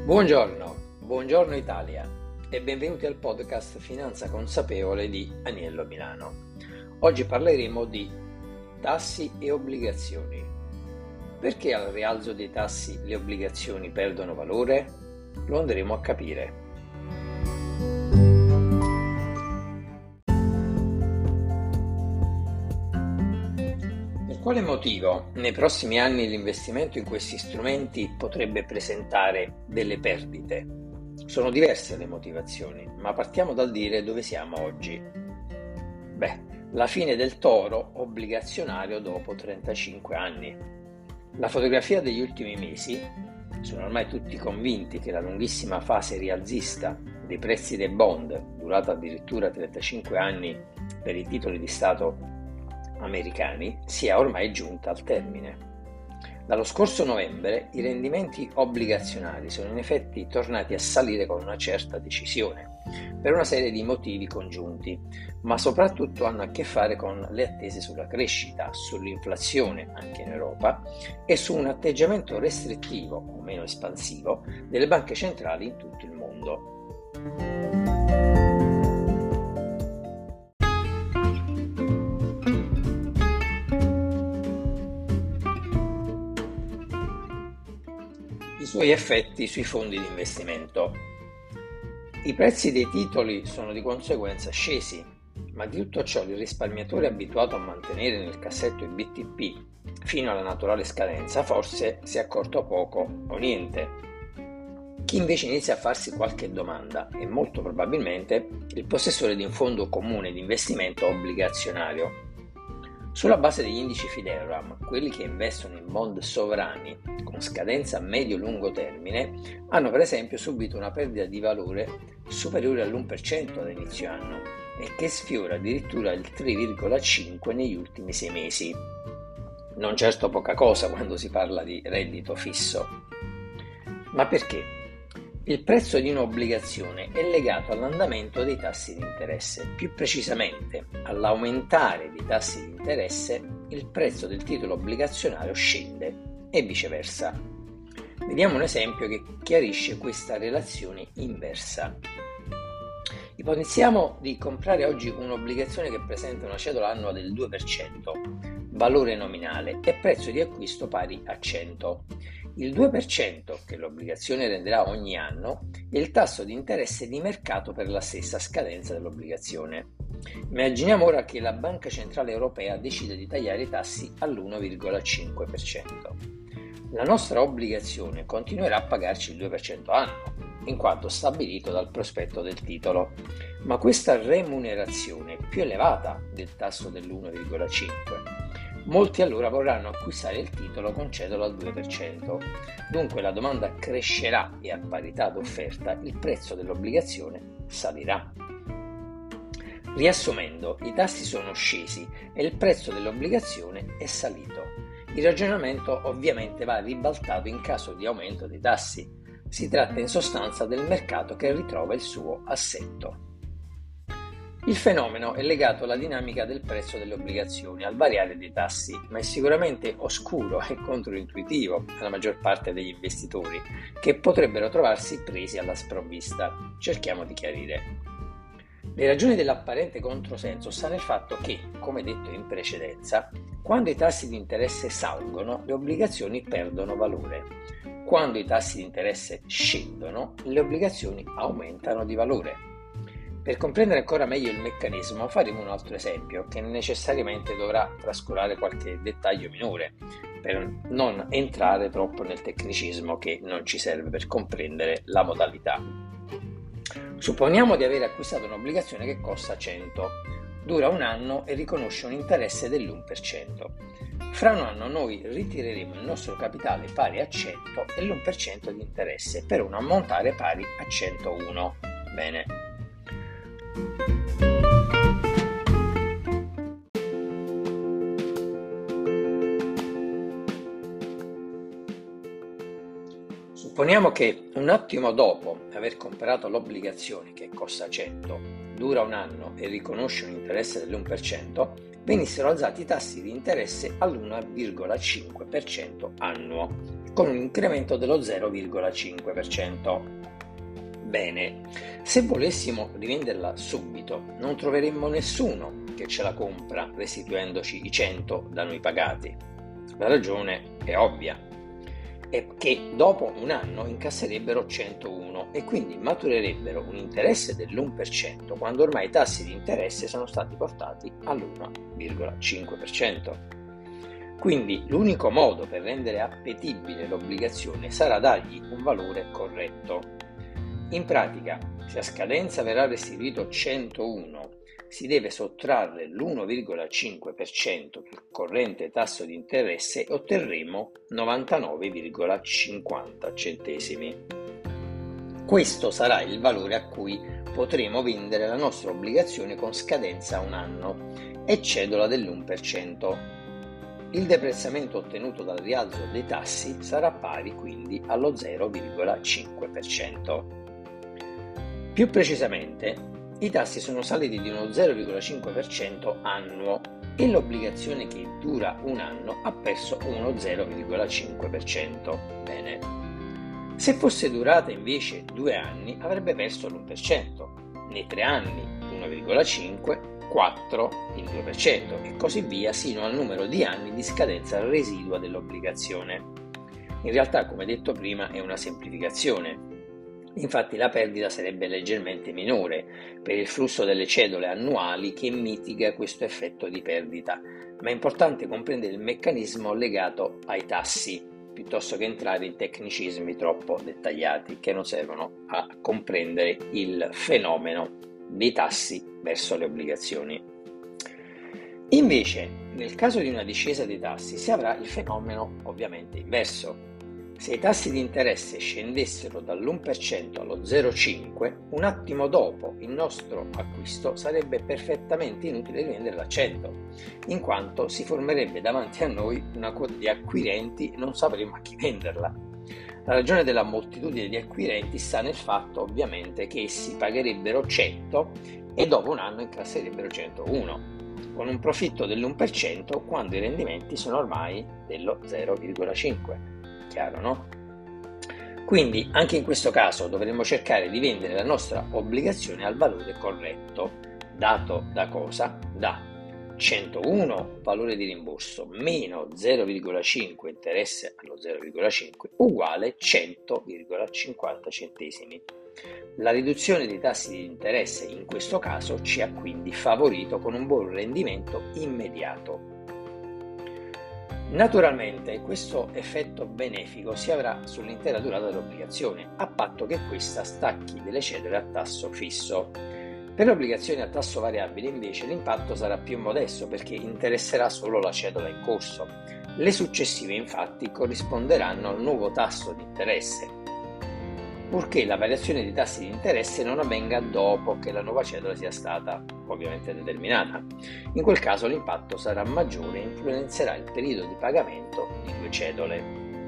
Buongiorno Italia e benvenuti al podcast Finanza Consapevole di Aniello Milano. Oggi parleremo di tassi e obbligazioni. Perché al rialzo dei tassi le obbligazioni perdono valore? Lo andremo a capire. Per quale motivo nei prossimi anni l'investimento in questi strumenti potrebbe presentare delle perdite? Sono diverse le motivazioni, ma partiamo dal dire dove siamo oggi. La fine del toro obbligazionario dopo 35 anni. La fotografia degli ultimi mesi, sono ormai tutti convinti che la lunghissima fase rialzista dei prezzi dei bond, durata addirittura 35 anni per i titoli di Stato americani, sia ormai giunta al termine. Dallo scorso novembre i rendimenti obbligazionari sono in effetti tornati a salire con una certa decisione, per una serie di motivi congiunti, ma soprattutto hanno a che fare con le attese sulla crescita, sull'inflazione anche in Europa e su un atteggiamento restrittivo o meno espansivo delle banche centrali in tutto il mondo. I suoi effetti sui fondi di investimento. I prezzi dei titoli sono di conseguenza scesi, ma di tutto ciò il risparmiatore abituato a mantenere nel cassetto i BTP fino alla naturale scadenza forse si è accorto poco o niente. Chi invece inizia a farsi qualche domanda è molto probabilmente il possessore di un fondo comune di investimento obbligazionario. Sulla base degli indici Fideuram, quelli che investono in bond sovrani con scadenza a medio-lungo termine hanno per esempio subito una perdita di valore superiore all'1% ad inizio anno e che sfiora addirittura il 3,5% negli ultimi 6 mesi. Non certo poca cosa quando si parla di reddito fisso. Ma perché? Il prezzo di un'obbligazione è legato all'andamento dei tassi di interesse, più precisamente all'aumentare dei tassi di interesse il prezzo del titolo obbligazionario scende e viceversa. Vediamo un esempio che chiarisce questa relazione inversa. Ipotizziamo di comprare oggi un'obbligazione che presenta una cedola annua del 2%, valore nominale e prezzo di acquisto pari a 100. Il 2% che l'obbligazione renderà ogni anno è il tasso di interesse di mercato per la stessa scadenza dell'obbligazione. Immaginiamo ora che la Banca Centrale Europea decide di tagliare i tassi all'1,5%. La nostra obbligazione continuerà a pagarci il 2% anno, in quanto stabilito dal prospetto del titolo, ma questa remunerazione è più elevata del tasso dell'1,5%. Molti allora vorranno acquistare il titolo con cedola al 2%, dunque la domanda crescerà e a parità d'offerta il prezzo dell'obbligazione salirà. Riassumendo, i tassi sono scesi e il prezzo dell'obbligazione è salito. Il ragionamento ovviamente va ribaltato in caso di aumento dei tassi. Si tratta in sostanza del mercato che ritrova il suo assetto. Il fenomeno è legato alla dinamica del prezzo delle obbligazioni, al variare dei tassi, ma è sicuramente oscuro e controintuitivo alla maggior parte degli investitori, che potrebbero trovarsi presi alla sprovvista. Cerchiamo di chiarire. Le ragioni dell'apparente controsenso sta nel fatto che, come detto in precedenza, quando i tassi di interesse salgono, le obbligazioni perdono valore. Quando i tassi di interesse scendono, le obbligazioni aumentano di valore. Per comprendere ancora meglio il meccanismo faremo un altro esempio che necessariamente dovrà trascurare qualche dettaglio minore per non entrare troppo nel tecnicismo che non ci serve per comprendere la modalità. Supponiamo di aver acquistato un'obbligazione che costa 100, dura un anno e riconosce un interesse dell'1%. Fra un anno noi ritireremo il nostro capitale pari a 100 e l'1% di interesse per un ammontare pari a 101. Bene. Supponiamo che un attimo dopo aver comprato l'obbligazione che costa 100, dura un anno e riconosce un interesse dell'1%, venissero alzati i tassi di interesse all'1,5% annuo, con un incremento dello 0,5%. Bene, se volessimo rivenderla subito, non troveremmo nessuno che ce la compra restituendoci i 100 da noi pagati. La ragione è ovvia, è che dopo un anno incasserebbero 101 e quindi maturerebbero un interesse dell'1% quando ormai i tassi di interesse sono stati portati all'1,5%. Quindi l'unico modo per rendere appetibile l'obbligazione sarà dargli un valore corretto. In pratica, se a scadenza verrà restituito 101, si deve sottrarre l'1,5% sul corrente tasso di interesse e otterremo 99,50 centesimi. Questo sarà il valore a cui potremo vendere la nostra obbligazione con scadenza a un anno e cedola dell'1%. Il deprezzamento ottenuto dal rialzo dei tassi sarà pari quindi allo 0,5%. Più precisamente, i tassi sono saliti di uno 0,5% annuo e l'obbligazione che dura un anno ha perso uno 0,5%. Bene. Se fosse durata invece 2 anni avrebbe perso l'1%, nei 3 anni l'1,5%, 4 il 2% e così via sino al numero di anni di scadenza residua dell'obbligazione. In realtà, come detto prima, è una semplificazione. Infatti la perdita sarebbe leggermente minore per il flusso delle cedole annuali che mitiga questo effetto di perdita, ma è importante comprendere il meccanismo legato ai tassi, piuttosto che entrare in tecnicismi troppo dettagliati che non servono a comprendere il fenomeno dei tassi verso le obbligazioni. Invece, nel caso di una discesa dei tassi si avrà il fenomeno ovviamente inverso. Se i tassi di interesse scendessero dall'1% allo 0,5%, un attimo dopo il nostro acquisto sarebbe perfettamente inutile rivenderla a 100, in quanto si formerebbe davanti a noi una coda di acquirenti e non sapremmo a chi venderla. La ragione della moltitudine di acquirenti sta nel fatto ovviamente che essi pagherebbero 100 e dopo un anno incasserebbero 101, con un profitto dell'1% quando i rendimenti sono ormai dello 0,5%. Chiaro, no? Quindi anche in questo caso dovremmo cercare di vendere la nostra obbligazione al valore corretto, dato da cosa? Da 101 valore di rimborso meno 0,5 interesse allo 0,5 uguale 100,50 centesimi. La riduzione dei tassi di interesse in questo caso ci ha quindi favorito con un buon rendimento immediato. Naturalmente questo effetto benefico si avrà sull'intera durata dell'obbligazione, a patto che questa stacchi delle cedole a tasso fisso. Per le obbligazioni a tasso variabile invece l'impatto sarà più modesto perché interesserà solo la cedola in corso. Le successive infatti corrisponderanno al nuovo tasso di interesse, purché la variazione dei tassi di interesse non avvenga dopo che la nuova cedola sia stata ovviamente determinata. In quel caso l'impatto sarà maggiore e influenzerà il periodo di pagamento di 2 cedole.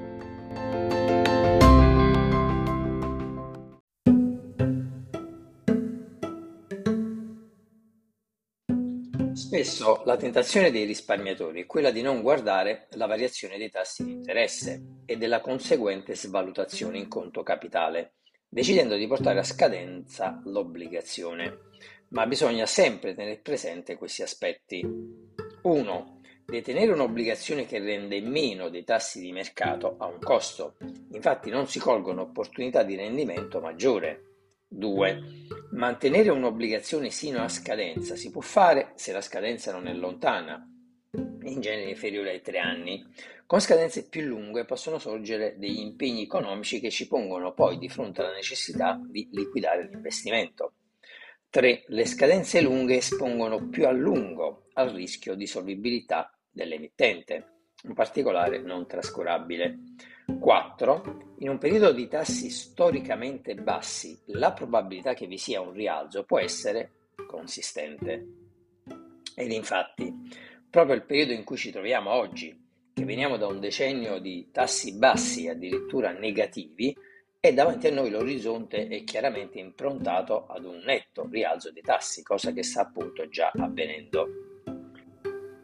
Spesso la tentazione dei risparmiatori è quella di non guardare la variazione dei tassi di interesse e della conseguente svalutazione in conto capitale, decidendo di portare a scadenza l'obbligazione. Ma bisogna sempre tenere presente questi aspetti. 1. Detenere un'obbligazione che rende meno dei tassi di mercato ha un costo, infatti non si colgono opportunità di rendimento maggiore. 2. Mantenere un'obbligazione sino a scadenza si può fare se la scadenza non è lontana, in genere inferiore ai 3 anni. Con scadenze più lunghe possono sorgere degli impegni economici che ci pongono poi di fronte alla necessità di liquidare l'investimento. 3. Le scadenze lunghe espongono più a lungo al rischio di solvibilità dell'emittente, in particolare non trascurabile. 4. In un periodo di tassi storicamente bassi, la probabilità che vi sia un rialzo può essere consistente. Ed infatti, proprio il periodo in cui ci troviamo oggi, che veniamo da un decennio di tassi bassi, addirittura negativi, e davanti a noi l'orizzonte è chiaramente improntato ad un netto rialzo dei tassi, cosa che sta appunto già avvenendo.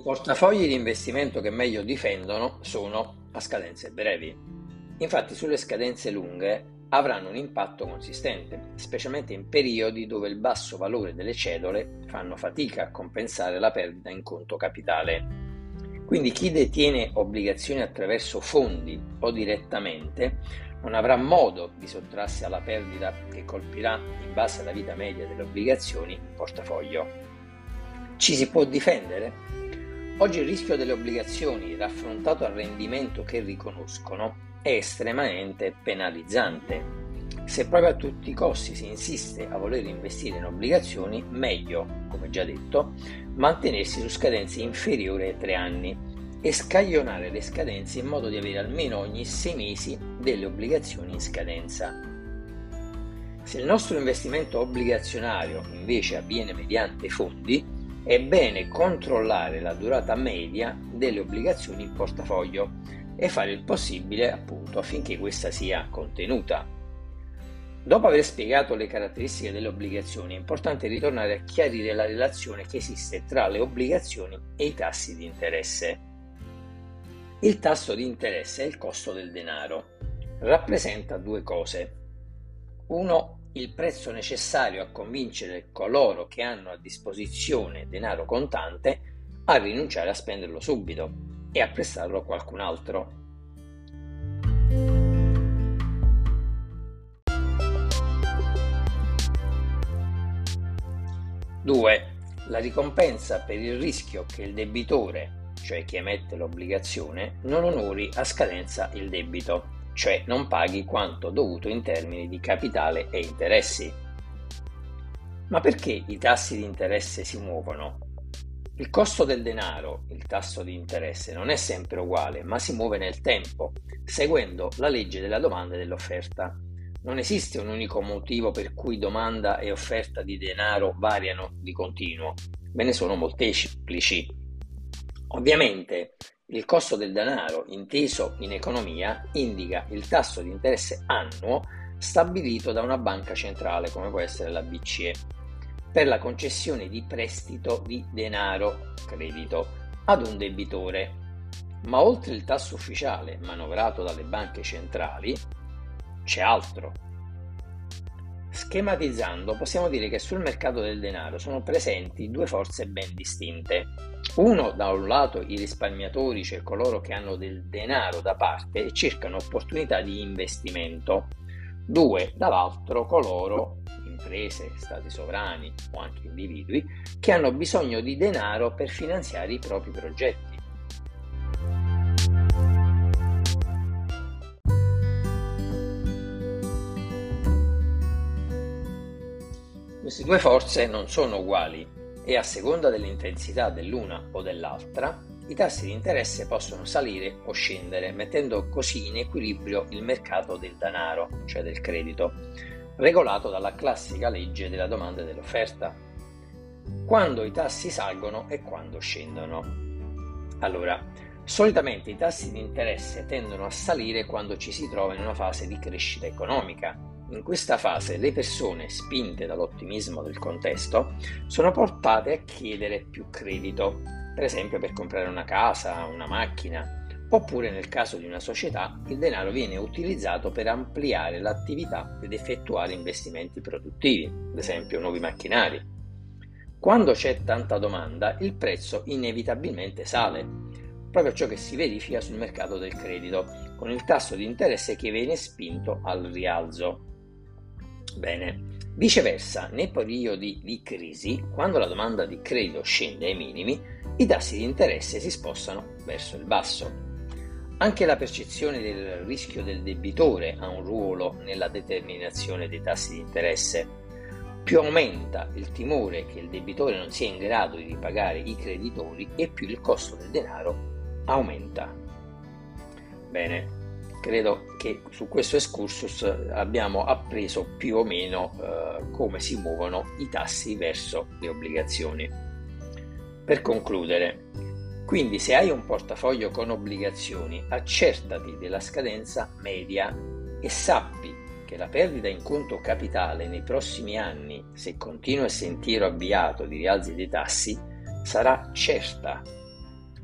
Portafogli di investimento che meglio difendono sono a scadenze brevi. Infatti sulle scadenze lunghe avranno un impatto consistente, specialmente in periodi dove il basso valore delle cedole fanno fatica a compensare la perdita in conto capitale. Quindi chi detiene obbligazioni attraverso fondi o direttamente non avrà modo di sottrarsi alla perdita che colpirà in base alla vita media delle obbligazioni in portafoglio. Ci si può difendere? Oggi il rischio delle obbligazioni, raffrontato al rendimento che riconoscono, è estremamente penalizzante. Se proprio a tutti i costi si insiste a voler investire in obbligazioni, meglio, come già detto, mantenersi su scadenze inferiori ai 3 anni e scaglionare le scadenze in modo di avere almeno ogni 6 mesi delle obbligazioni in scadenza. Se il nostro investimento obbligazionario invece avviene mediante fondi, è bene controllare la durata media delle obbligazioni in portafoglio e fare il possibile appunto affinché questa sia contenuta. Dopo aver spiegato le caratteristiche delle obbligazioni, è importante ritornare a chiarire la relazione che esiste tra le obbligazioni e i tassi di interesse. Il tasso di interesse è il costo del denaro. Rappresenta 2 cose. 1. Il prezzo necessario a convincere coloro che hanno a disposizione denaro contante a rinunciare a spenderlo subito e a prestarlo a qualcun altro. 2. La ricompensa per il rischio che il debitore, cioè chi emette l'obbligazione, non onori a scadenza il debito, cioè non paghi quanto dovuto in termini di capitale e interessi. Ma perché i tassi di interesse si muovono? Il costo del denaro, il tasso di interesse, non è sempre uguale, ma si muove nel tempo, seguendo la legge della domanda e dell'offerta. Non esiste un unico motivo per cui domanda e offerta di denaro variano di continuo, ve ne sono molteplici. Ovviamente, il costo del denaro, inteso in economia, indica il tasso di interesse annuo stabilito da una banca centrale, come può essere la BCE, per la concessione di prestito di denaro, credito, ad un debitore. Ma oltre il tasso ufficiale manovrato dalle banche centrali, c'è altro. Schematizzando, possiamo dire che sul mercato del denaro sono presenti 2 forze ben distinte. Uno, da un lato, i risparmiatori, cioè coloro che hanno del denaro da parte e cercano opportunità di investimento. 2, dall'altro, coloro, imprese, stati sovrani o anche individui, che hanno bisogno di denaro per finanziare i propri progetti. Queste 2 forze non sono uguali e a seconda dell'intensità dell'una o dell'altra, i tassi di interesse possono salire o scendere, mettendo così in equilibrio il mercato del denaro, cioè del credito, regolato dalla classica legge della domanda e dell'offerta. Quando i tassi salgono e quando scendono. Allora, solitamente i tassi di interesse tendono a salire quando ci si trova in una fase di crescita economica. In questa fase le persone, spinte dall'ottimismo del contesto, sono portate a chiedere più credito, per esempio per comprare una casa, una macchina, oppure nel caso di una società il denaro viene utilizzato per ampliare l'attività ed effettuare investimenti produttivi, ad esempio nuovi macchinari. Quando c'è tanta domanda, il prezzo inevitabilmente sale, proprio ciò che si verifica sul mercato del credito, con il tasso di interesse che viene spinto al rialzo. Bene, viceversa, nei periodi di crisi, quando la domanda di credito scende ai minimi, i tassi di interesse si spostano verso il basso. Anche la percezione del rischio del debitore ha un ruolo nella determinazione dei tassi di interesse. Più aumenta il timore che il debitore non sia in grado di ripagare i creditori e più il costo del denaro aumenta. Bene, credo che su questo excursus abbiamo appreso più o meno come si muovono i tassi verso le obbligazioni. Per concludere, quindi se hai un portafoglio con obbligazioni, accertati della scadenza media e sappi che la perdita in conto capitale nei prossimi anni, se continua il sentiero avviato di rialzi dei tassi, sarà certa.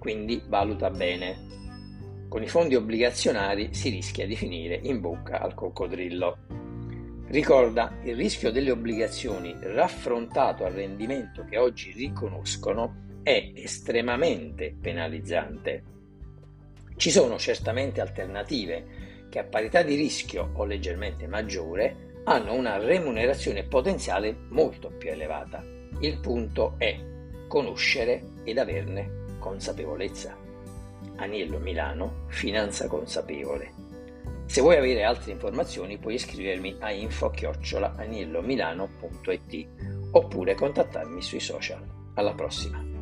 quindi valuta bene. Con i fondi obbligazionari si rischia di finire in bocca al coccodrillo. Ricorda, il rischio delle obbligazioni raffrontato al rendimento che oggi riconoscono è estremamente penalizzante. Ci sono certamente alternative che a parità di rischio o leggermente maggiore hanno una remunerazione potenziale molto più elevata. Il punto è conoscere ed averne consapevolezza. Aniello Milano, Finanza Consapevole. Se vuoi avere altre informazioni puoi iscrivermi a info@aniellomilano.it oppure contattarmi sui social. Alla prossima!